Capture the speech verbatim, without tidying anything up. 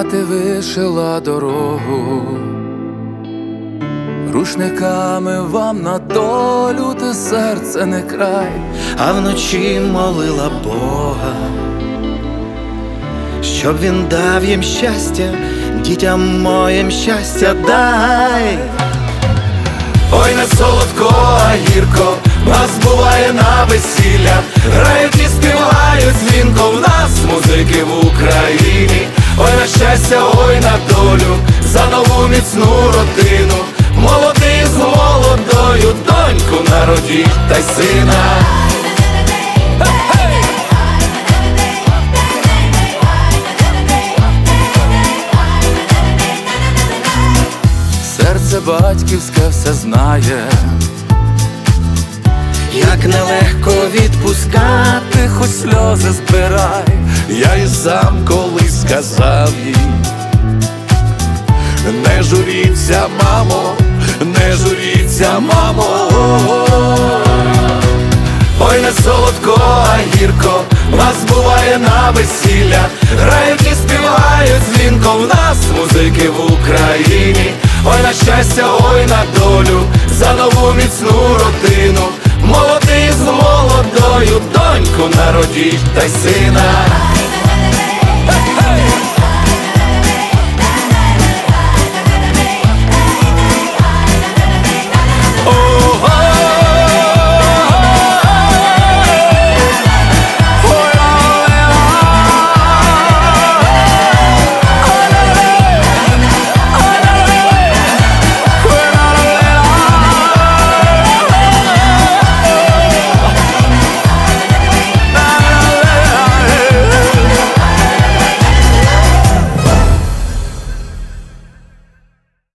мати вишила дорогу, рушниками вам на долю, те серце не край, а вночі молила Бога, щоб він дав їм щастя, дітям моїм щастя дай. Ой, не солодко, а гірко нас буває на весіллях, грають і співають дзвінко, в нас музики в Україні. Ой, на щастя, ой, на долю, за нову міцну родину, молодий з молодою, доньку народіть та й сина. серце батьківське все знає, як нелегко відпускати, хоч сльози збирай. Я і сам колись сказав їй: не журіться, мамо, не журіться, мамо. Ой, не солодко, а гірко нас буває на весіллях, грають і співають дзвінко, в нас музики в Україні. Ой, на щастя, ой, на долю, за нову міцну родину, молодий з молодою, доньку народіть та й сина.